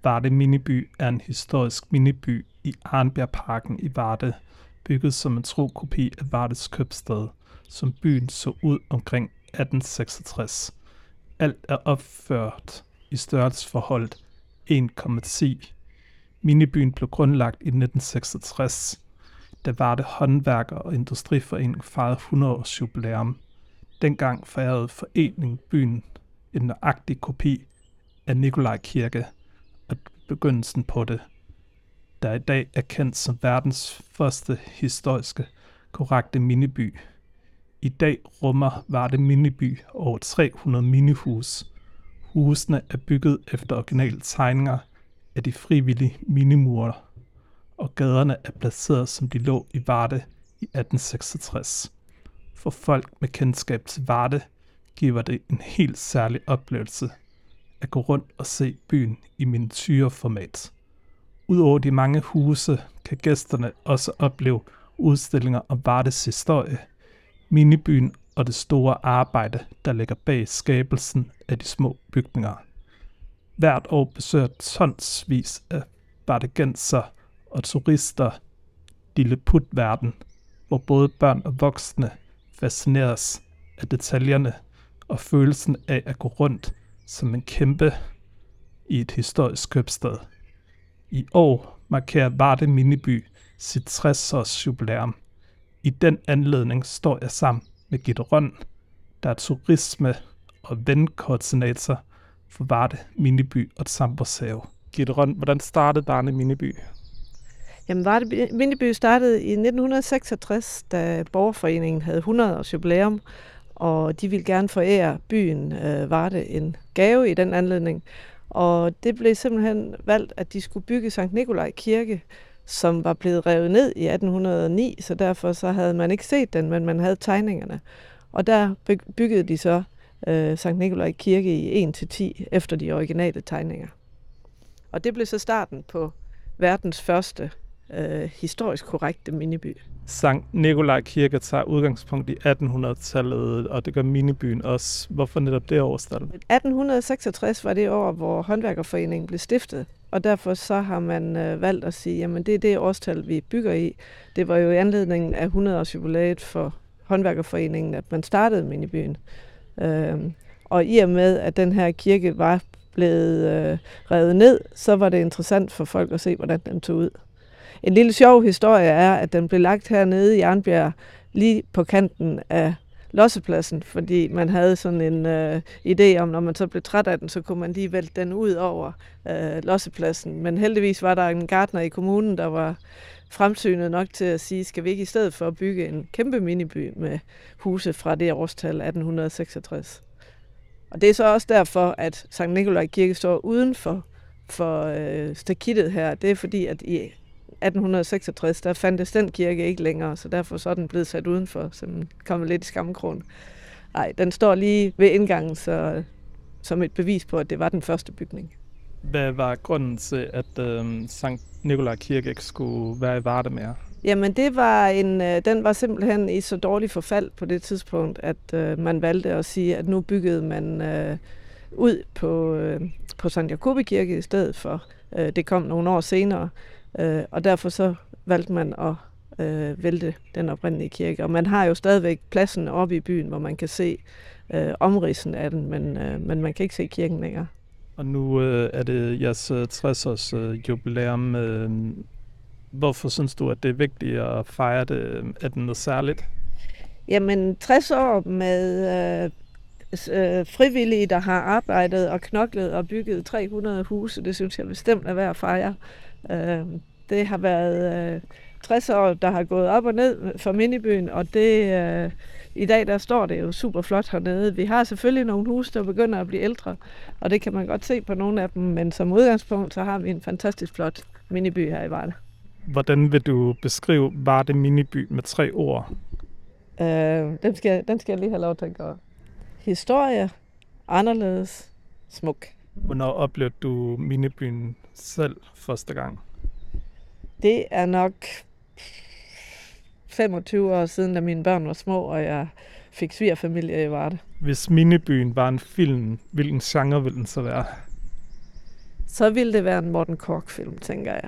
Varde Miniby er en historisk miniby i Arnbjergparken i Varde, bygget som en tro kopi af Vardes købstad, som byen så ud omkring 1866. Alt er opført i størrelsesforholdet 1,10. Minibyen blev grundlagt i 1966, da Varde Håndværker- og Industriforening fejrede 100 års jubilæum. Dengang fejrede foreningen byen en nøjagtig kopi af Nikolaj Kirke og begyndelsen på det, der i dag er kendt som verdens første historiske korrekte miniby. I dag rummer Varde Miniby over 300 minihus. Husene er bygget efter originale tegninger af de frivillige minimurer, og gaderne er placeret som de lå i Varde i 1866. For folk med kendskab til Varde giver det en helt særlig oplevelse at gå rundt og se byen i miniatureformat. Udover de mange huse kan gæsterne også opleve udstillinger om Vardes historie, minibyen og det store arbejde, der ligger bag skabelsen af de små bygninger. Hvert år besøger tonsvis af vardegenser og turister Lilleputverden, hvor både børn og voksne fascineres af detaljerne og følelsen af at gå rundt som en kæmpe i et historisk købstad. I år markerer Varde Miniby sit 60-års jubilæum. I den anledning står jeg sammen med Gitte Rønn, der er turisme- og venkoordinator for Varde Miniby og Tamborshave. Gitte Rønn, hvordan startede Varde Miniby? Jamen, Varde Miniby startede i 1966, da Borgerforeningen havde 100 års jubilæum, og de ville gerne forære byen Varde en gave i den anledning. Og det blev simpelthen valgt, at de skulle bygge Sankt Nikolaj Kirke, som var blevet revet ned i 1809, så derfor så havde man ikke set den, men man havde tegningerne. Og der byggede de så Sankt Nikolaj Kirke i 1-10 efter de originale tegninger. Og det blev så starten på verdens første historisk korrekte miniby. Sankt Nikolaj Kirke tager udgangspunkt i 1800-tallet, og det gør minibyen også. Hvorfor netop det årstal? 1866 var det år, hvor Håndværkerforeningen blev stiftet, og derfor så har man valgt at sige, jamen det er det årstal, vi bygger i. Det var jo i anledningen af 100-års jubilæet for Håndværkerforeningen, at man startede minibyen. Og i og med, at den her kirke var blevet revet ned, så var det interessant for folk at se, hvordan den tog ud. En lille sjov historie er, at den blev lagt hernede i Arnbjerg, lige på kanten af lossepladsen, fordi man havde sådan en idé om, når man så blev træt af den, så kunne man lige vælte den ud over lossepladsen. Men heldigvis var der en gartner i kommunen, der var fremsynet nok til at sige, skal vi ikke i stedet for at bygge en kæmpe miniby med huse fra det årstal 1866. Og det er så også derfor, at Sankt Nikolaj Kirke står uden for stakittet her. Det er fordi, at i 1866, der fandtes den kirke ikke længere, så derfor så er den blevet sat udenfor, så den kommer lidt i skammekrogen. Nej, den står lige ved indgangen, så, som et bevis på, at det var den første bygning. Hvad var grunden til, at Sankt Nikolaj Kirke ikke skulle være i Varde mere? Jamen, den var simpelthen i så dårlig forfald på det tidspunkt, at man valgte at sige, at nu byggede man ud på Sankt Jacobi Kirke i stedet for. Det kom nogle år senere. Og derfor så valgte man at vælte den oprindelige kirke. Og man har jo stadigvæk pladsen oppe i byen, hvor man kan se omridsen af den, men man kan ikke se kirken længere. Og nu er det jeres 60-års jubilæum. Hvorfor synes du, at det er vigtigt at fejre det? Er det noget særligt? Jamen, 60 år med frivillige, der har arbejdet og knoklet og bygget 300 huse, det synes jeg bestemt er værd at fejre. Det har været 60 år, der har gået op og ned for minibyen, og det i dag der står det jo super flot hernede. Vi har selvfølgelig nogle huse, der begynder at blive ældre, og det kan man godt se på nogle af dem, men som udgangspunkt, så har vi en fantastisk flot miniby her i Varde. Hvordan vil du beskrive Varde Miniby med 3 ord? Den skal jeg lige have lov til at gøre. Historie, anderledes, smuk. Hvornår oplevede du minibyen selv første gang? Det er nok 25 år siden, da mine børn var små, og jeg fik svigerfamilie i Varde. Hvis minibyen var en film, hvilken genre ville den så være? så ville det være en Morten Korch-film, tænker jeg.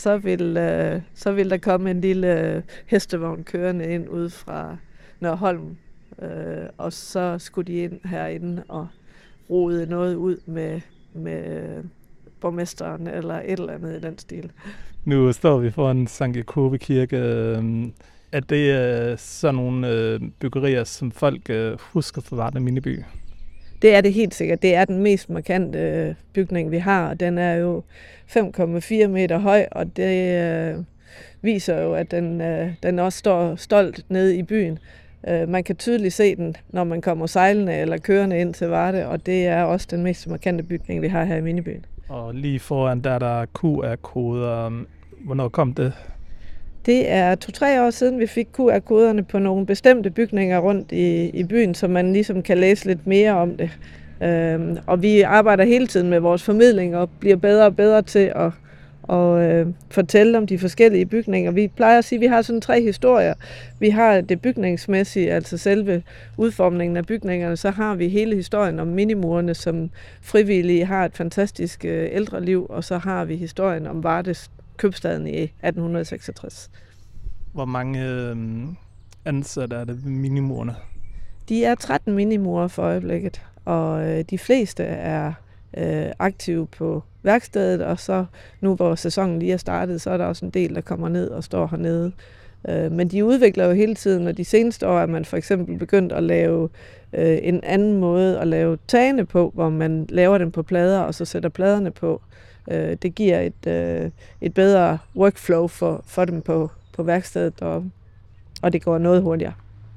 Så vil der komme en lille hestevogn kørende ind ude fra Nørholm, og så skulle de ind herinde og rode noget ud med borgmesteren eller et eller andet i den stil. Nu står vi foran Sankt Jakobi Kirke. Er det sådan nogle byggerier, som folk husker fra Varde Mineby? Det er det helt sikkert. Det er den mest markante bygning, vi har. Den er jo 5,4 meter høj, og det viser jo, at den også står stolt nede i byen. Man kan tydeligt se den, når man kommer sejlende eller kørende ind til Varde, og det er også den mest markante bygning, vi har her i Minibyen. Og lige foran der er der QR-koder. Hvornår kom det? Det er 2-3 år siden, vi fik QR-koderne på nogle bestemte bygninger rundt i byen, så man ligesom kan læse lidt mere om det. Og vi arbejder hele tiden med vores formidling og bliver bedre og bedre til at fortælle om de forskellige bygninger. Vi plejer at sige, at vi har sådan 3 historier. Vi har det bygningsmæssige, altså selve udformningen af bygningerne. Så har vi hele historien om minimurene, som frivillige har et fantastisk ældreliv. Og så har vi historien om Vardes købstaden i 1866. Hvor mange ansatte er det ved minimurene? De er 13 minimurer for øjeblikket, og de fleste er aktive på værkstedet, og så nu hvor sæsonen lige er startet, så er der også en del, der kommer ned og står hernede. Men de udvikler jo hele tiden, og de seneste år er man for eksempel begyndt at lave en anden måde at lave tagene på, hvor man laver dem på plader, og så sætter pladerne på. Det giver et bedre workflow for dem på værkstedet, og det går noget hurtigere.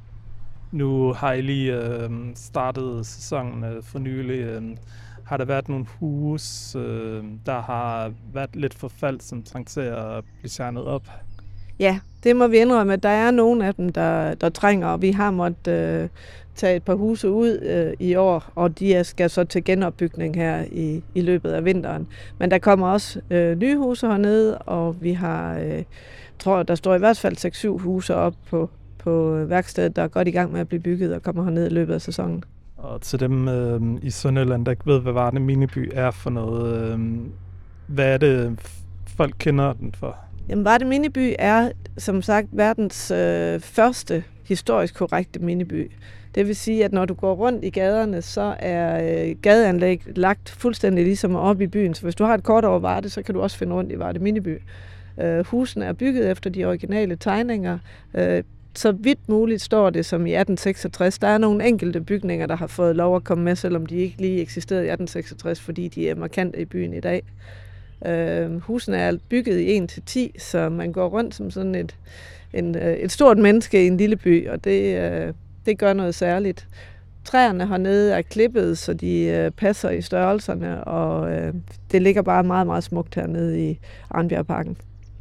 Nu har I lige startet sæsonen for nylig. Har der været nogle huse, der har været lidt forfaldt, som trænger til at blive fjernet op? Ja, det må vi indrømme, at der er nogle af dem, der trænger, og vi har måttet tage et par huse ud i år, og de skal så til genopbygning her i løbet af vinteren. Men der kommer også nye huse hernede, og vi har, tror der står i hvert fald 6-7 huse op på værkstedet, der er godt i gang med at blive bygget og kommer herned i løbet af sæsonen. Og til dem i Sønderjylland, der ikke ved, hvad Varde Mineby er for noget, hvad er det, folk kender den for? Jamen, Varde Mineby er, som sagt, verdens første historisk korrekte miniby. Det vil sige, at når du går rundt i gaderne, så er gadeanlæg lagt fuldstændig ligesom op i byen. Så hvis du har et kort over Varde, så kan du også finde rundt i Varde Mineby. Husene er bygget efter de originale tegninger. Så vidt muligt står det som i 1866. Der er nogle enkelte bygninger, der har fået lov at komme med, selvom de ikke lige eksisterede i 1866, fordi de er markante i byen i dag. Husene er bygget i 1-10, så man går rundt som sådan et stort menneske i en lille by, og det gør noget særligt. Træerne hernede er klippet, så de passer i størrelserne, og det ligger bare meget, meget smukt hernede i Arnbjergparken.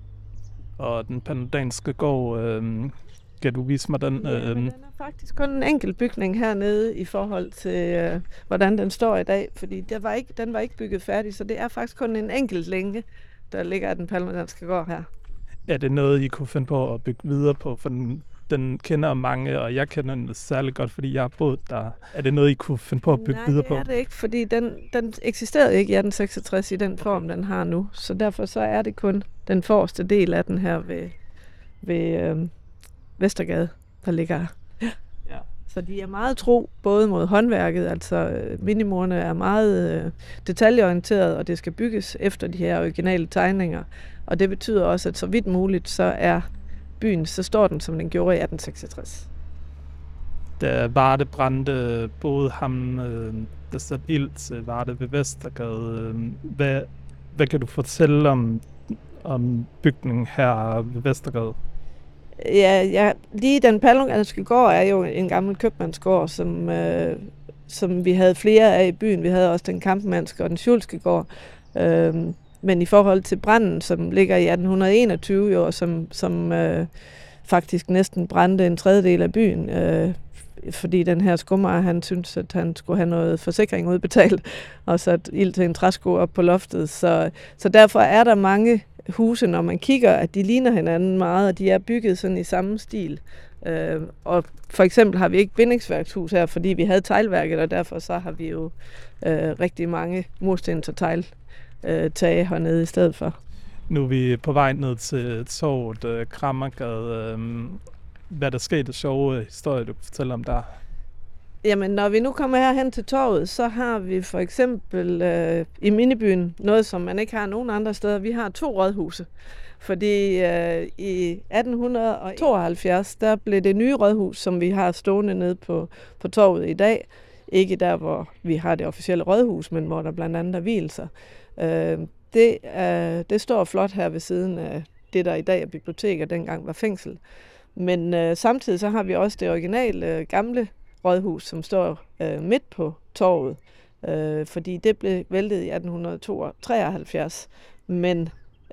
Og den panodanske gård, kan du vise mig den? Ja, men den er faktisk kun en enkelt bygning hernede i forhold til, hvordan den står i dag, fordi den var ikke bygget færdig, så det er faktisk kun en enkelt længe, der ligger af den panodanske gård her. Er det noget, I kunne finde på at bygge videre på? For den kender mange, og jeg kender den særlig godt, fordi jeg har boet der. Er det noget, I kunne finde på at bygge videre på? Nej, det er det ikke, fordi den eksisterede ikke i 1866 i den form, den har nu. Så derfor så er det kun den forreste del af den her ved Vestergade, der ligger her. Ja. Så de er meget tro, både mod håndværket, altså minimurerne er meget detaljeorienteret, og det skal bygges efter de her originale tegninger. Og det betyder også, at så vidt muligt, så er byen, så står den, som den gjorde i 1866. Da Varde brændte, boede ham, der satte ild til Varde ved Vestergade. Hvad kan du fortælle om bygningen her ved Vestergade? Ja, lige den Paludanske gård er jo en gammel købmandsgård, som vi havde flere af i byen. Vi havde også den Kampmannske og den Schulske gård. Men i forhold til branden, som ligger i 1821, jo, som faktisk næsten brændte en tredjedel af byen, fordi den her skomager, han syntes, at han skulle have noget forsikring udbetalt, og sat ild til en træsko op på loftet. Så derfor er der mange huse, når man kigger, at de ligner hinanden meget, og de er bygget sådan i samme stil. Og for eksempel har vi ikke bindingsværkshus her, fordi vi havde teglværket, og derfor så har vi jo rigtig mange murstens og tage hernede i stedet for. Nu er vi på vej ned til torvet Krammergade. Hvad der skete, det sjove historie, du kan fortælle om der? Jamen, når vi nu kommer herhen til torvet, så har vi for eksempel i Minibyen noget, som man ikke har nogen andre steder. Vi har 2 rådhuse. Fordi i 1872, der blev det nye rådhus, som vi har stående nede på torvet i dag, ikke der, hvor vi har det officielle rådhus, men hvor der blandt andet er vielser. Det står flot her ved siden af det, der i dag er bibliotek, og dengang var fængsel. Men samtidig så har vi også det originale gamle rådhus, som står midt på torvet, fordi det blev væltet i 1873. Men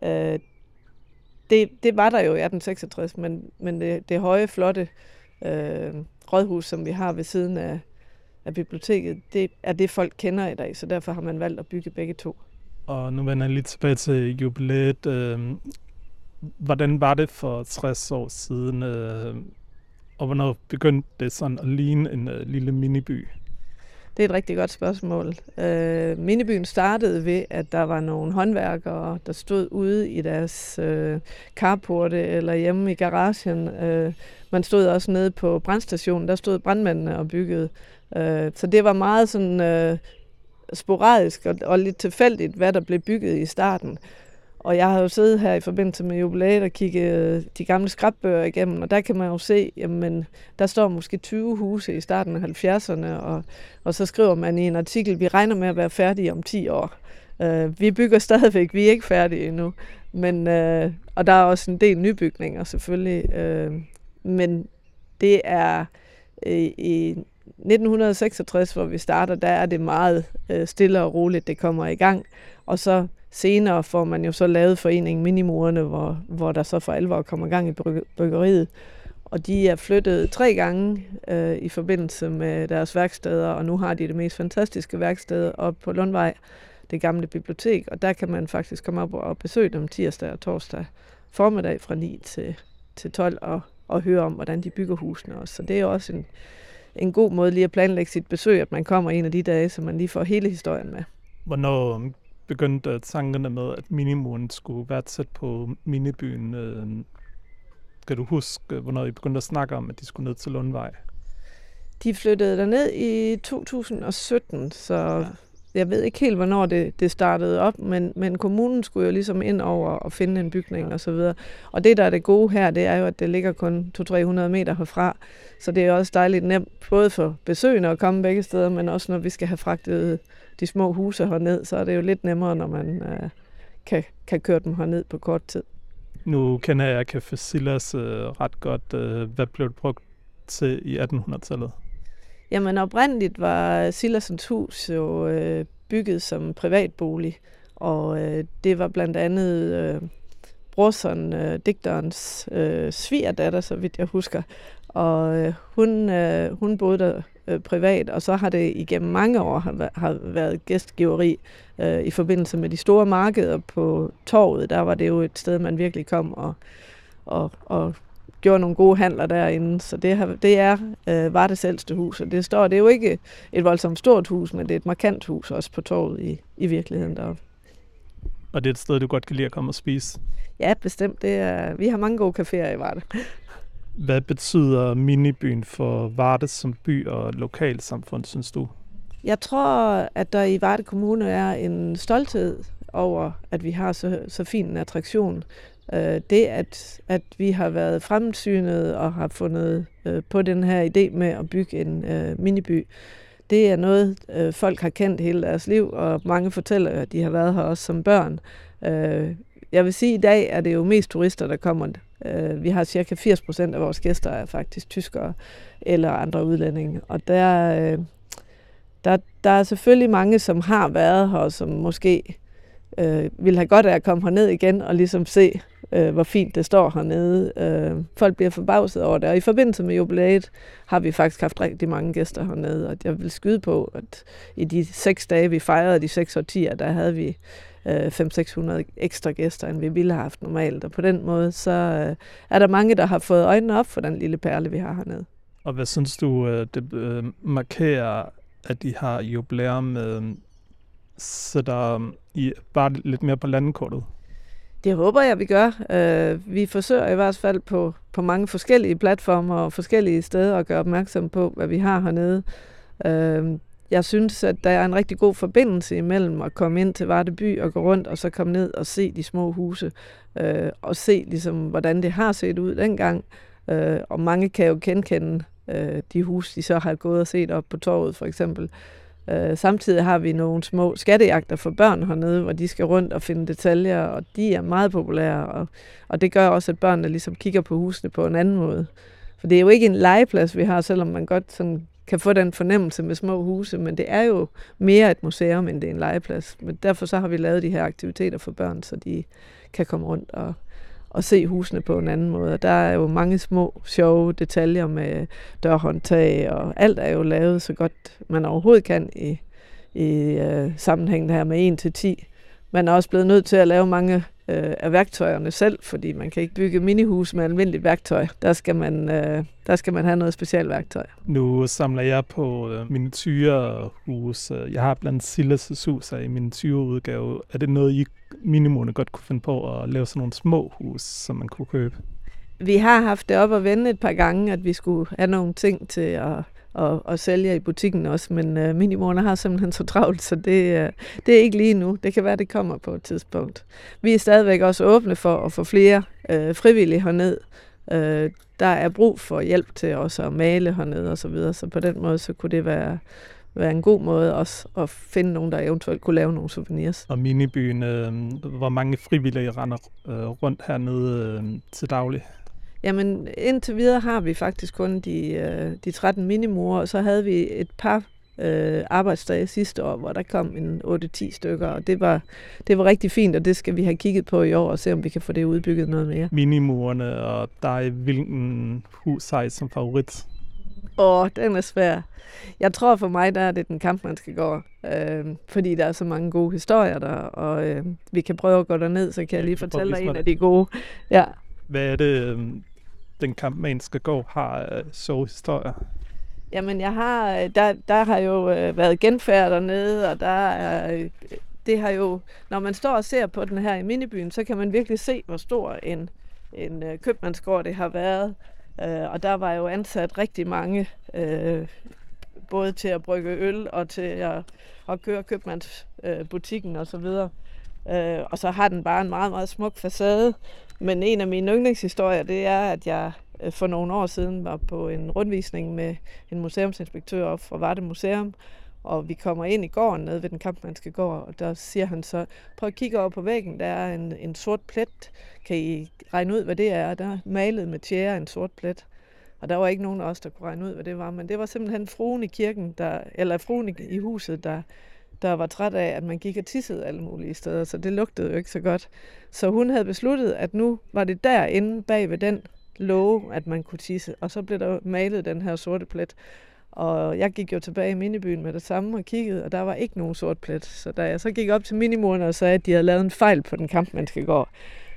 det var der jo i 1866, men det høje, flotte rådhus, som vi har ved siden af biblioteket, det er det, folk kender i dag, så derfor har man valgt at bygge begge 2. Og nu vender jeg lige tilbage til jubilæet. Hvordan var det for 60 år siden, og hvornår begyndte det sådan at ligne en lille miniby? Det er et rigtig godt spørgsmål. Minibyen startede ved, at der var nogle håndværkere, der stod ude i deres carporte eller hjemme i garagen. Man stod også nede på brandstationen, der stod brandmændene og byggede. Så det var meget sådan sporadisk og lidt tilfældigt, hvad der blev bygget i starten. Og jeg har jo siddet her i forbindelse med jubilæet og kigget de gamle skrapbøger igennem, og der kan man jo se, jamen, der står måske 20 huse i starten af 70'erne, og så skriver man i en artikel, vi regner med at være færdige om 10 år. Vi bygger stadigvæk, vi er ikke færdige endnu, men, og der er også en del nybygninger selvfølgelig, men det er i 1966, hvor vi starter, der er det meget stille og roligt, det kommer i gang, og så senere får man jo så lavet foreningen Minimurerne, hvor der så for alvor kommer gang i bryggeriet. Og de er flyttet 3 gange i forbindelse med deres værksteder, og nu har de det mest fantastiske værksted oppe på Lundvej, det gamle bibliotek, og der kan man faktisk komme op og besøge dem tirsdag og torsdag formiddag fra 9 til 12 og høre om, hvordan de bygger husene også. Så det er også en god måde lige at planlægge sit besøg, at man kommer en af de dage, så man lige får hele historien med. Hvornår begyndte tankerne med, at Minimuren skulle være tæt på minibyen? Kan du huske, hvornår I begyndte at snakke om, at de skulle ned til Lundvej? De flyttede derned i 2017, så jeg ved ikke helt, hvornår det startede op, men kommunen skulle jo ligesom ind over og finde en bygning og så videre. Og det, der er det gode her, det er jo, at det ligger kun 200-300 meter herfra, så det er også dejligt nemt, både for besøgende at komme begge steder, men også når vi skal have fragtet de små huse herned, så er det jo lidt nemmere, når man kan køre dem herned på kort tid. Nu kender jeg Café Silas ret godt. Hvad blev det brugt til i 1800-tallet? Jamen oprindeligt var Silasens hus jo bygget som privatbolig, og det var blandt andet brorson, digterens svigerdatter, så vidt jeg husker. Og hun boede der privat, og så har det igennem mange år har været gæstgiveri i forbindelse med de store markeder på torvet. Der var det jo et sted, man virkelig kom og gjorde nogle gode handler derinde. Så det var det ældste hus, og det er jo ikke et voldsomt stort hus, men det er et markant hus også på torvet i virkeligheden deroppe. Og det er et sted, du godt kan lide at komme og spise? Ja, bestemt. Vi har mange gode caféer i Varde. Hvad betyder minibyen for Varde som by og lokalsamfund, synes du? Jeg tror, at der i Varde Kommune er en stolthed over, at vi har så fin en attraktion. Det, at vi har været fremsynet og har fundet på den her idé med at bygge en miniby, det er noget, folk har kendt hele deres liv, og mange fortæller, at de har været her også som børn. Jeg vil sige, at i dag er det jo mest turister, der kommer. Vi har cirka 80% af vores gæster er faktisk tyskere eller andre udlændinge. Og der er selvfølgelig mange, som har været her, og som måske vil have godt af at komme herned igen og ligesom se, hvor fint det står hernede. Folk bliver forbavset over det, og i forbindelse med jubilæet har vi faktisk haft rigtig mange gæster hernede, og jeg vil skyde på, at i de 6 dage, vi fejrede de 6 årtier, der havde vi 500-600 ekstra gæster, end vi ville have haft normalt, og på den måde, så er der mange, der har fået øjnene op for den lille perle, vi har hernede. Og hvad synes du, det markerer, at de har jubilæum sætter I bare lidt mere på landekortet? Det håber jeg, vi gør. Vi forsøger i hvert fald på mange forskellige platformer og forskellige steder at gøre opmærksom på, hvad vi har hernede. Jeg synes, at der er en rigtig god forbindelse imellem at komme ind til Varde by og gå rundt, og så komme ned og se de små huse, og se ligesom, hvordan det har set ud dengang. Og mange kan jo genkende de huse, de så har gået og set op på torvet, for eksempel. Samtidig har vi nogle små skattejagter for børn hernede, hvor de skal rundt og finde detaljer, og de er meget populære, og det gør også, at børnene ligesom kigger på husene på en anden måde. For det er jo ikke en legeplads, vi har, selvom man godt sådan kan få den fornemmelse med små huse, men det er jo mere et museum, end det er en legeplads. Men derfor så har vi lavet de her aktiviteter for børn, så de kan komme rundt og se husene på en anden måde. Og der er jo mange små, sjove detaljer med dørhåndtag, og alt er jo lavet så godt, man overhovedet kan i sammenhængen her med 1-10. Man er også blevet nødt til at lave mange af værktøjerne selv, fordi man kan ikke bygge minihus med almindeligt værktøj. Der skal man have noget specielt værktøj. Nu samler jeg på miniatyrehus. Jeg har blandt Silas' hus i miniatyrudgave. Er det noget, I minimumerne godt kunne finde på at lave sådan nogle små hus, som man kunne købe? Vi har haft det op at vende et par gange, at vi skulle have nogle ting til at sælge i butikken også, men minimumerne har simpelthen så travlt, så det er ikke lige nu. Det kan være, det kommer på et tidspunkt. Vi er stadigvæk også åbne for at få flere frivillige herned. Der er brug for hjælp til også at male hernede og så videre, så på den måde så kunne det være en god måde også at finde nogen, der eventuelt kunne lave nogle souvenirs. Og minibyen, hvor mange frivillige render rundt hernede til daglig? Jamen, indtil videre har vi faktisk kun de 13 minimure, og så havde vi et par arbejdsdage sidste år, hvor der kom en 8-10 stykker, og det var rigtig fint, og det skal vi have kigget på i år, og se om vi kan få det udbygget noget mere. Minimurerne, og dig, hvilken hus har I som favorit? Den er svær. Jeg tror for mig, der er det den kamp, man skal gå, fordi der er så mange gode historier der, og vi kan prøve at gå derned, så kan jeg lige fortælle dig en af de gode. Ja. Hvad er det, den kamp, man skal gå, har sjove historier? Jamen, der har jo været genfærd dernede, og det har jo, når man står og ser på den her i minibyen, så kan man virkelig se, hvor stor en købmandsgård det har været. Og der var jo ansat rigtig mange, både til at brygge øl og til at køre købmandsbutikken og så videre. Og så har den bare en meget, meget smuk facade. Men en af mine yndlingshistorier, det er, at jeg for nogle år siden var på en rundvisning med en museumsinspektør op fra Varde Museum, og vi kommer ind i gården nede ved den Kampmannske gård, og der siger han så, prøv at kigge over på væggen, der er en sort plet. Kan I regne ud, hvad det er? Der er malet med tjære en sort plet. Og der var ikke nogen af os, der kunne regne ud, hvad det var, men det var simpelthen fruen i kirken, eller fruen i huset, der var træt af, at man gik og tissede alle mulige steder, så det lugtede jo ikke så godt. Så hun havde besluttet, at nu var det derinde bag ved den låge, at man kunne tisse, og så blev der malet den her sorte plet. Og jeg gik jo tilbage i minibyen med det samme og kiggede, og der var ikke nogen sort plet. Så da jeg så gik op til minimurerne og sagde, at de havde lavet en fejl på den Kampmannske gård,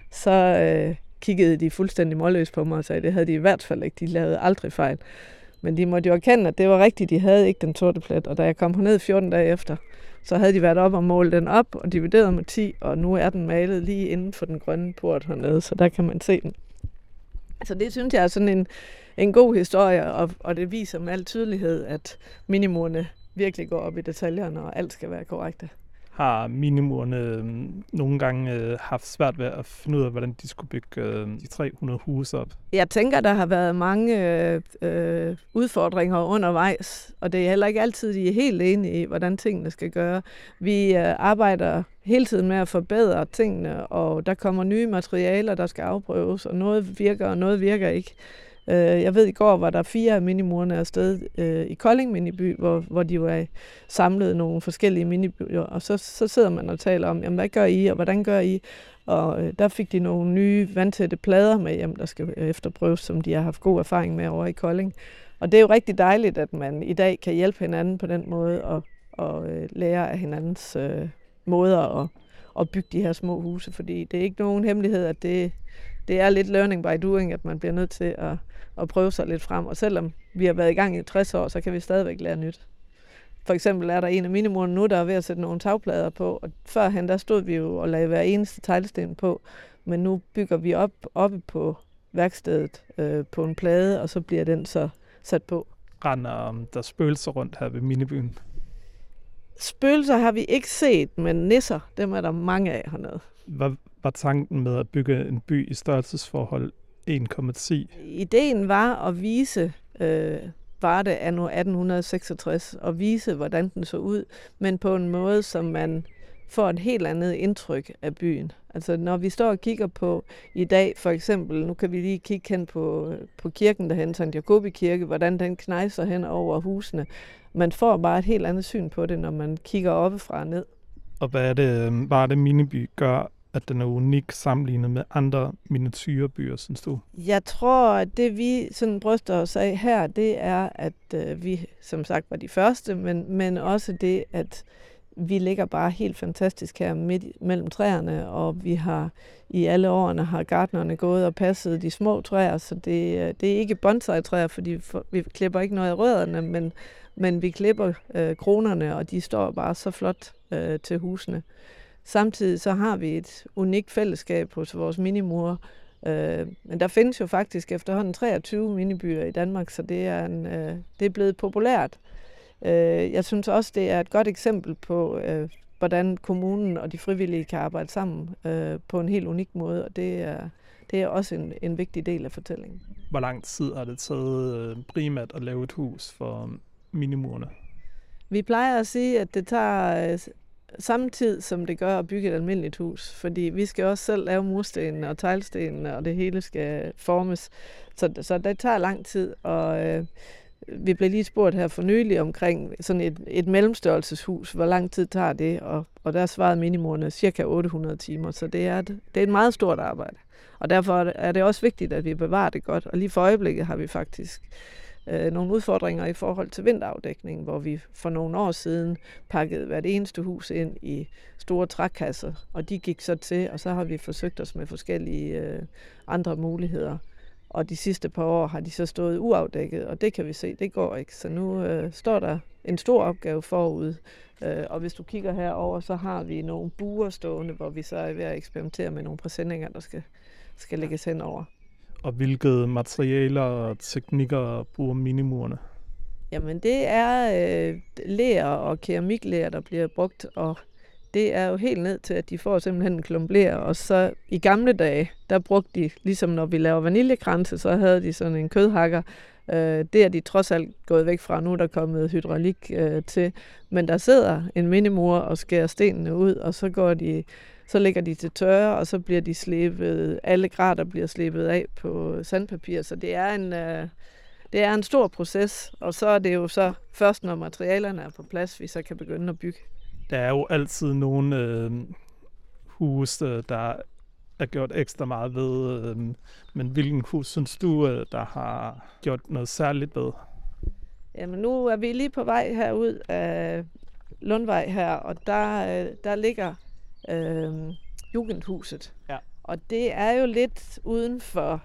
så kiggede de fuldstændig målløst på mig og sagde, at det havde de i hvert fald ikke. De lavede aldrig fejl. Men de måtte jo erkende, at det var rigtigt. De havde ikke den sorte plet, og da jeg kom herned 14 dage efter, så havde de været op og målt den op og divideret med 10, og nu er den malet lige inden for den grønne port hernede, så der kan man se den. Så det synes jeg er sådan en god historie, og det viser med al tydelighed, at minimurerne virkelig går op i detaljerne, og alt skal være korrekte. Har minimurerne nogle gange haft svært ved at finde ud af, hvordan de skulle bygge de 300 huse op? Jeg tænker, der har været mange udfordringer undervejs, og det er heller ikke altid, de er helt enige i, hvordan tingene skal gøre. Vi arbejder hele tiden med at forbedre tingene, og der kommer nye materialer, der skal afprøves, og noget virker, og noget virker ikke. Jeg ved, i går var der 4 af minimurerne afsted i Kolding Miniby, hvor de var samlet nogle forskellige minibyer, og så sidder man og taler om, jamen, hvad gør I, og hvordan gør I? Og der fik de nogle nye vandtætte plader med hjem, der skal efterprøves, som de har haft god erfaring med over i Kolding. Og det er jo rigtig dejligt, at man i dag kan hjælpe hinanden på den måde, og lære af hinandens måder at bygge de her små huse, fordi det er ikke nogen hemmelighed, at det er lidt learning by doing, at man bliver nødt til at prøve sig lidt frem. Og selvom vi har været i gang i 60 år, så kan vi stadigvæk lære nyt. For eksempel er der en af minimurerne nu, der er ved at sætte nogle tagplader på, og førhen der stod vi jo og lagde hver eneste teglsten på, men nu bygger vi oppe på værkstedet på en plade, og så bliver den så sat på. Render der spøgelser rundt her ved minibyen? Spøgelser har vi ikke set, men nisser, dem er der mange af hernede. Hvad var tanken med at bygge en by i størrelsesforhold 1,10? Ideen var at vise Varde anno 1866 og vise, hvordan den så ud, men på en måde, som man får et helt andet indtryk af byen. Altså når vi står og kigger på i dag, for eksempel, nu kan vi lige kigge hen på kirken derhen, Sankt Jacobi Kirke, hvordan den knejser hen over husene. Man får bare et helt andet syn på det, når man kigger oppefra og ned. Og hvad er det, Varde Miniby gør, at den er unik sammenlignet med andre miniatyrbyer, synes du? Jeg tror, at det vi sådan bryster os af her, det er, at vi som sagt var de første, men også det, at vi ligger bare helt fantastisk her midt mellem træerne, og vi har i alle årene har gartnerne gået og passet de små træer, så det er ikke bonsai-træer, fordi vi klipper ikke noget af rødderne, men vi klipper kronerne, og de står bare så flot til husene. Samtidig så har vi et unikt fællesskab hos vores minimure, men der findes jo faktisk efterhånden 23 minibyer i Danmark, så det er blevet populært. Jeg synes også, det er et godt eksempel på, hvordan kommunen og de frivillige kan arbejde sammen på en helt unik måde, og det er også en vigtig del af fortællingen. Hvor lang tid har det taget primært at lave et hus for minimurerne? Vi plejer at sige, at det tager samme tid, som det gør at bygge et almindeligt hus, fordi vi skal også selv lave murstenene og teglstenene, og det hele skal formes, så det tager lang tid, og vi blev lige spurgt her for nylig omkring sådan et mellemstørrelseshus, hvor lang tid tager det, og der svarede minimurerne cirka 800 timer, så det er et meget stort arbejde. Og derfor er det også vigtigt, at vi bevarer det godt, og lige for øjeblikket har vi faktisk nogle udfordringer i forhold til vinterafdækning, hvor vi for nogle år siden pakkede hvert eneste hus ind i store trækasser, og de gik så til, og så har vi forsøgt os med forskellige andre muligheder. Og de sidste par år har de så stået uafdækket, og det kan vi se, det går ikke. Så nu står der en stor opgave forud, og hvis du kigger herover, så har vi nogle buer stående, hvor vi så er ved at eksperimentere med nogle præsendinger, der skal lægges henover. Og hvilke materialer og teknikker bruger minimurerne? Jamen det er ler og keramikler, der bliver brugt, og det er jo helt ned til, at de får simpelthen en klump ler, og så i gamle dage, der brugte de, ligesom når vi laver vaniljekranse, så havde de sådan en kødhakker. Det er de trods alt gået væk fra, nu er der kommet hydraulik til, men der sidder en minimur og skærer stenene ud, og så lægger de til tørre, og så bliver de slebet, alle grader bliver slebet af på sandpapir, så det er en stor proces, og så er det jo så først, når materialerne er på plads, vi så kan begynde at bygge. Der er jo altid nogle huse, der er gjort ekstra meget ved, men hvilken hus synes du, der har gjort noget særligt ved? Jamen nu er vi lige på vej herud af Lundvej her, og der ligger Jugendhuset. Ja. Og det er jo lidt uden for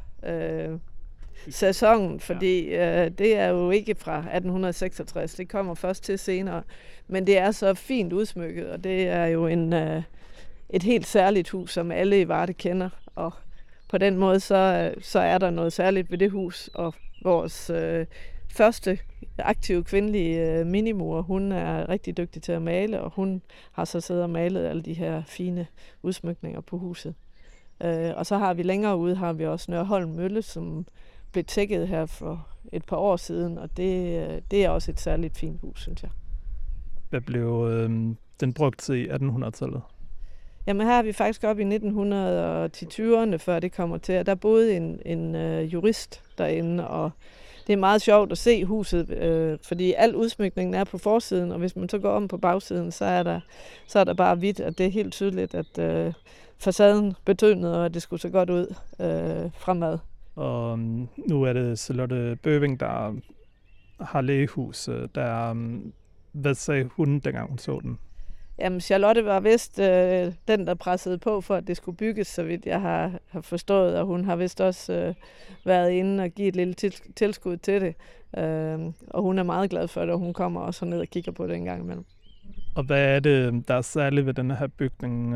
sæsonen, fordi det er jo ikke fra 1866, det kommer først til senere, men det er så fint udsmykket, og det er jo et helt særligt hus, som alle i Varde kender, og på den måde så er der noget særligt ved det hus, og vores første aktive kvindelige minimur, hun er rigtig dygtig til at male, og hun har så siddet og malet alle de her fine udsmykninger på huset. Og så har vi længere ude, har vi også Nørholm Mølle, som blev tækket her for et par år siden, og det er også et særligt fint hus, synes jeg. Hvad blev den brugt til i 1800-tallet? Jamen her er vi faktisk oppe i 1920'erne, før det kommer til, og der boede en jurist derinde, og det er meget sjovt at se huset, fordi al udsmykningen er på forsiden, og hvis man så går om på bagsiden, så er der bare hvidt, og det er helt tydeligt, at facaden betød noget, og at det skulle så godt ud fremad. Og nu er det Charlotte Bøving, der har lægehus. Hvad sagde hun, dengang hun så den? Jamen, Charlotte var vist den, der pressede på for, at det skulle bygges, så vidt jeg har forstået, og hun har vist også været inde og give et lille tilskud til det. Og hun er meget glad for det, og hun kommer også ned og kigger på det en gang imellem. Og hvad er det, der er særligt ved den her bygning?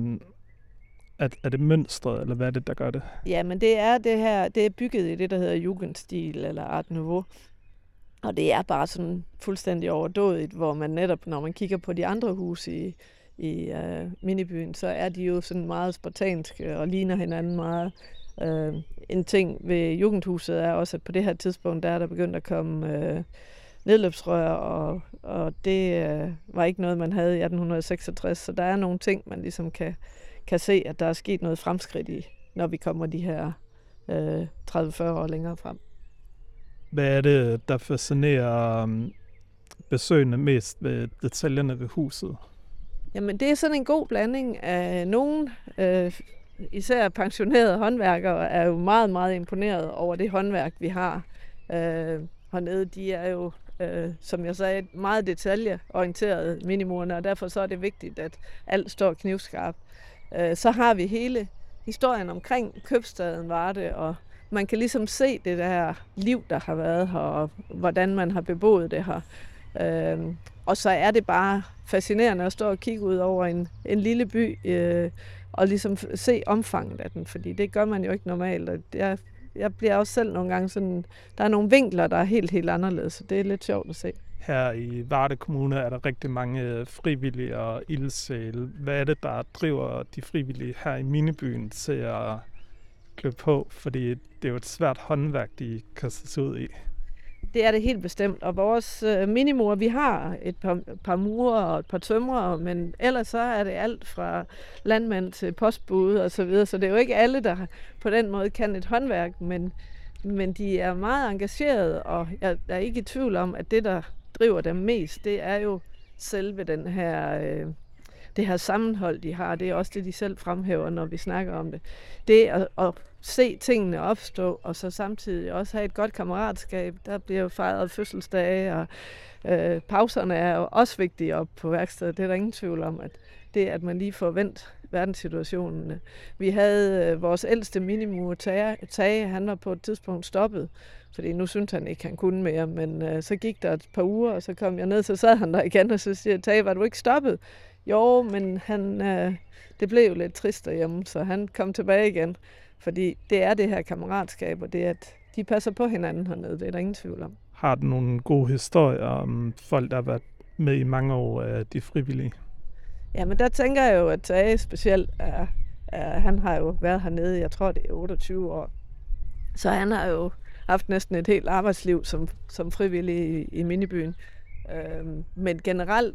Er det mønstret, eller hvad er det, der gør det? Ja, men det er bygget i det, der hedder Jugendstil eller Art Nouveau. Og det er bare sådan fuldstændig overdådigt, hvor man netop, når man kigger på de andre huse i minibyen, så er de jo sådan meget spartanske og ligner hinanden meget. En ting ved Jugendhuset er også, at på det her tidspunkt, der er der begyndt at komme nedløbsrør, og det var ikke noget, man havde i 1866, så der er nogle ting, man ligesom kan se, at der er sket noget fremskridt i, når vi kommer de her 30-40 år længere frem. Hvad er det, der fascinerer besøgende mest ved detaljerne ved huset? Jamen, det er sådan en god blanding af nogen, især pensionerede håndværkere, er jo meget, meget imponeret over det håndværk, vi har hernede. De er jo, som jeg sagde, meget detaljeorienterede minimurerne, og derfor så er det vigtigt, at alt står knivskarpt. Så har vi hele historien omkring købstaden Varde, og man kan ligesom se det der liv, der har været her, og hvordan man har beboet det her. Og så er det bare fascinerende at stå og kigge ud over en lille by, og ligesom se omfanget af den, fordi det gør man jo ikke normalt. Og jeg bliver også selv nogle gange sådan, der er nogle vinkler, der er helt, helt anderledes, så det er lidt sjovt at se. Her i Varde Kommune er der rigtig mange frivillige og ildsjæle. Hvad er det, der driver de frivillige her i minibyen til at klø på? Fordi det er jo et svært håndværk, de kaster sig ud i. Det er det helt bestemt, og vores minimur, vi har et par murer og et par tømrere, men ellers så er det alt fra landmænd til postbud og så videre, så det er jo ikke alle, der på den måde kan et håndværk, men de er meget engagerede, og jeg er ikke i tvivl om, at det, der driver dem mest, det er jo selve den her, det her sammenhold, de har. Det er også det, de selv fremhæver, når vi snakker om det. Det at se tingene opstå, og så samtidig også have et godt kammeratskab. Der bliver jo fejret fødselsdage, og pauserne er jo også vigtige op på værkstedet. Det er der ingen tvivl om, at det, at man lige får vendt verdenssituationen. Vi havde vores ældste minimur, Tage, han var på et tidspunkt stoppet, fordi nu syntes han ikke, han kunne mere, men så gik der et par uger, og så kom jeg ned, så sad han der igen, og så siger Tage, var du ikke stoppet? Jo, men det blev jo lidt trist derhjemme, så han kom tilbage igen. Fordi det er det her kammeratskab, og det er, at de passer på hinanden hernede. Det er der ingen tvivl om. Har du nogle gode historier om folk, der har været med i mange år af de frivillige? Ja, men der tænker jeg jo, at Tage specielt han har jo været hernede, jeg tror det er 28 år. Så han har jo haft næsten et helt arbejdsliv som frivillig i minibyen. Men generelt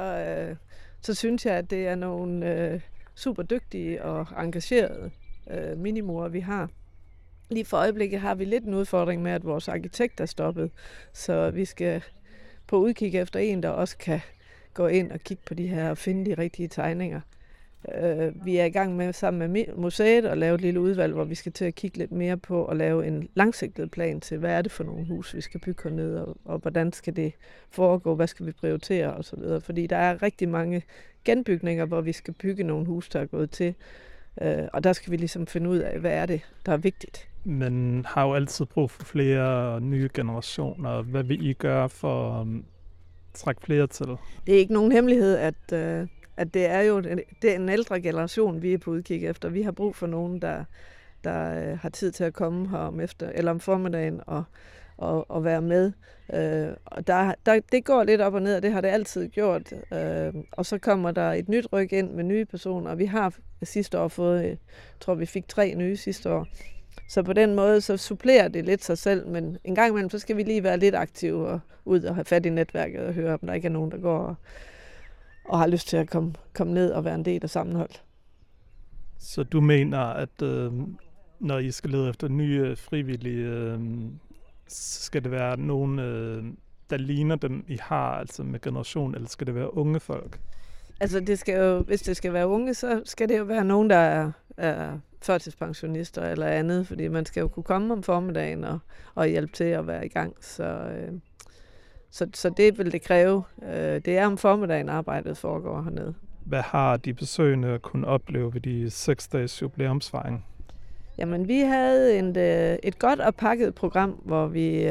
så synes jeg, at det er nogle super dygtige og engagerede minimurer, vi har. Lige for øjeblikket har vi lidt en udfordring med, at vores arkitekt er stoppet, så vi skal på udkig efter en, der også kan gå ind og kigge på de her og finde de rigtige tegninger. Vi er i gang med sammen med museet at lave et lille udvalg, hvor vi skal til at kigge lidt mere på at lave en langsigtet plan til, hvad er det for nogle hus, vi skal bygge hernede, og hvordan skal det foregå, hvad skal vi prioritere osv. Fordi der er rigtig mange genbygninger, hvor vi skal bygge nogle hus, der er gået til. Og der skal vi ligesom finde ud af, hvad er det, der er vigtigt. Men har jo altid brug for flere nye generationer. Hvad vil I gøre for at trække flere til? Det er ikke nogen hemmelighed, at det er jo det er en ældre generation, vi er på udkig efter. Vi har brug for nogen, der har tid til at komme her om formiddagen og være med. Og det går lidt op og ned, og det har det altid gjort. Og så kommer der et nyt ryk ind med nye personer, og vi har sidste år fået, jeg tror vi fik 3 nye sidste år. Så på den måde, så supplerer det lidt sig selv, men en gang imellem, så skal vi lige være lidt aktive og ud og have fat i netværket og høre, om der ikke er nogen, der går og har lyst til at komme ned og være en del af sammenhold. Så du mener, at når I skal lede efter nye frivillige, skal det være nogen, der ligner dem, I har, altså med generation, eller skal det være unge folk? Altså, hvis det skal være unge, så skal det jo være nogen, der er førtidspensionister eller andet, fordi man skal jo kunne komme om formiddagen og hjælpe til at være i gang. Så det vil det kræve. Det er om formiddagen, arbejdet foregår hernede. Hvad har de besøgende kunnet opleve ved de 6-dages jubilæumsfejring? Jamen, vi havde et godt og pakket program, hvor vi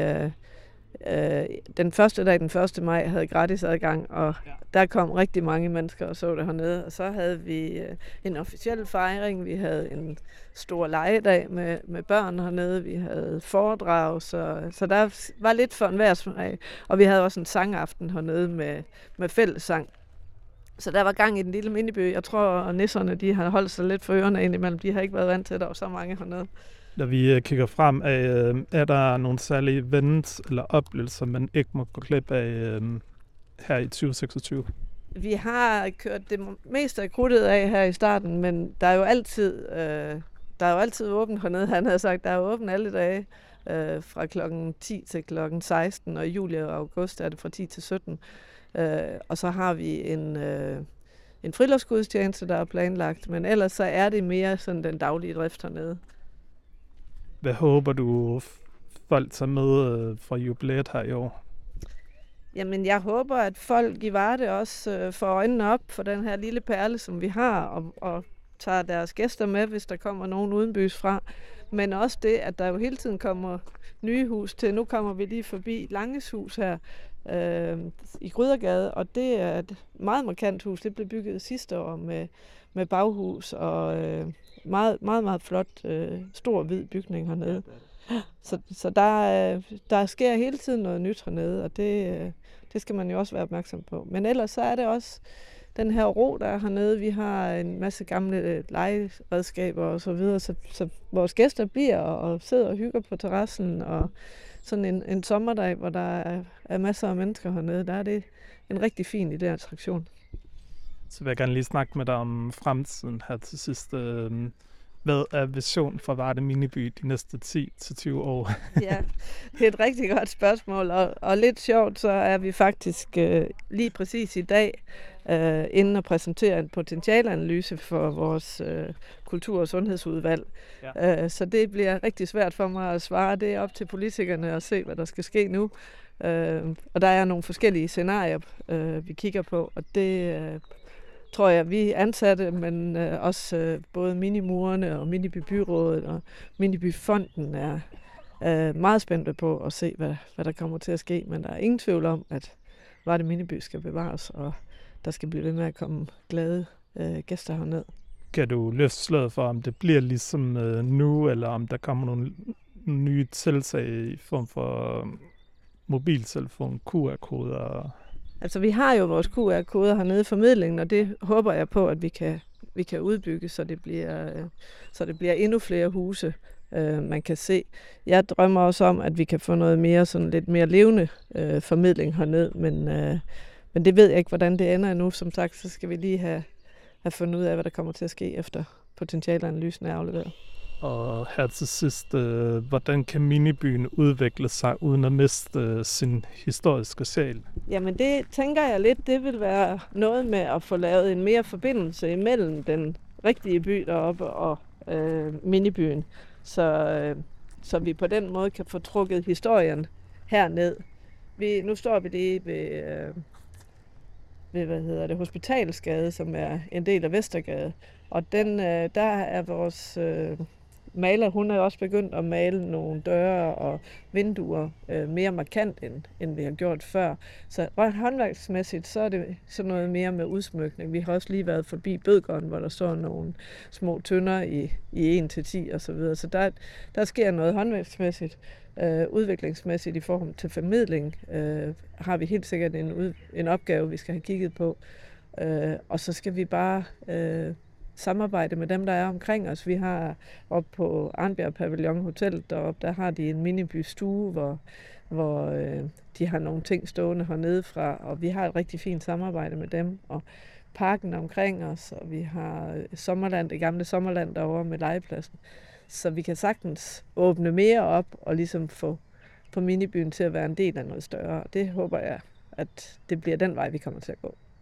den første dag, den 1. maj, havde gratis adgang, og der kom rigtig mange mennesker og så det hernede. Og så havde vi en officiel fejring, vi havde en stor legedag med børn hernede, vi havde foredrag, så der var lidt for enhver smag. Og vi havde også en sangaften hernede med fællessang. Så der var gang i den lille miniby. Jeg tror, at nisserne, de har holdt sig lidt for ørerne indimellem. De har ikke været vant til, at der var så mange hernede. Når vi kigger frem, er der nogle særlige events eller oplevelser, man ikke må gå glip af her i 2026? Vi har kørt det meste af krudtet af her i starten, men der er jo altid åbent hernede. Han havde sagt, der er åbent alle dage fra klokken 10 til klokken 16, og i juli og august er det fra 10 til 17. Og så har vi en friluftsgudstjeneste, der er planlagt, men ellers så er det mere sådan den daglige drift hernede. Hvad håber du, folk tager med fra jubilæet her i år? Jamen, jeg håber, at folk i Varde også får øjnene op for den her lille perle, som vi har, og tager deres gæster med, hvis der kommer nogen udenbys fra. Men også det, at der jo hele tiden kommer nye hus til. Nu kommer vi lige forbi Langes hus her i Grydergade, og det er et meget markant hus. Det blev bygget sidste år med baghus og meget, meget, meget flot, stor, hvid bygning hernede. Så der sker hele tiden noget nyt hernede, og det skal man jo også være opmærksom på. Men ellers så er det også den her ro, der er hernede. Vi har en masse gamle legeredskaber og så videre, så vores gæster bliver og sidder og hygger på terrassen, og sådan en sommerdag, hvor der er masser af mennesker hernede, der er det en rigtig fin idé-attraktion. Så vil jeg gerne lige snakke med dig om fremtiden her til sidst. Hvad er visionen for Varde Miniby de næste 10-20 år? Ja, det er et rigtig godt spørgsmål, og lidt sjovt, så er vi faktisk lige præcis i dag inde og præsentere en potentialanalyse for vores kultur- og sundhedsudvalg. Ja. Så det bliver rigtig svært for mig at svare. Det er op til politikerne at se, hvad der skal ske nu. Og der er nogle forskellige scenarier, vi kigger på, og det tror jeg, vi ansatte, men også både Minimurerne og Minibybyrådet og Minibyfonden er meget spændte på at se, hvad der kommer til at ske. Men der er ingen tvivl om, at Varde Miniby skal bevares, og der skal blive ved med at komme glade gæster herned. Kan du løfte sløret for, om det bliver ligesom nu, eller om der kommer nogle nye tiltag i form for mobiltelefon, QR-koder? Altså, vi har jo vores QR-koder hernede i formidlingen, og det håber jeg på, at vi kan udbygge, så det bliver endnu flere huse, man kan se. Jeg drømmer også om, at vi kan få noget mere, sådan lidt mere levende formidling hernede, men det ved jeg ikke, hvordan det ender endnu. Som sagt, så skal vi lige have fundet ud af, hvad der kommer til at ske, efter potentialanalysen er afleveret. Og her til sidst, hvordan kan minibyen udvikle sig uden at miste sin historiske sjæl? Jamen det tænker jeg lidt, det vil være noget med at få lavet en mere forbindelse imellem den rigtige by deroppe og minibyen, så vi på den måde kan få trukket historien herned. Nu står vi lige ved Hospitalsgade, som er en del af Vestergade, og der er vores maler, hun er også begyndt at male nogle døre og vinduer mere markant, end vi har gjort før. Så håndværksmæssigt, så er det sådan noget mere med udsmykning. Vi har også lige været forbi Bødgården, hvor der står nogle små tønder i 1-10 og så videre. Så der sker noget håndværksmæssigt. Udviklingsmæssigt i forhold til formidling har vi helt sikkert en opgave, vi skal have kigget på. Og så skal vi bare samarbejde med dem, der er omkring os. Vi har oppe på Arnbjerg Pavillon Hotel deroppe, der har de en minibystue, hvor de har nogle ting stående hernede fra, og vi har et rigtig fint samarbejde med dem. Og parken omkring os, og vi har Sommerland, det gamle Sommerland derovre med legepladsen. Så vi kan sagtens åbne mere op og ligesom få minibyen til at være en del af noget større. Det håber jeg, at det bliver den vej, vi kommer til at gå.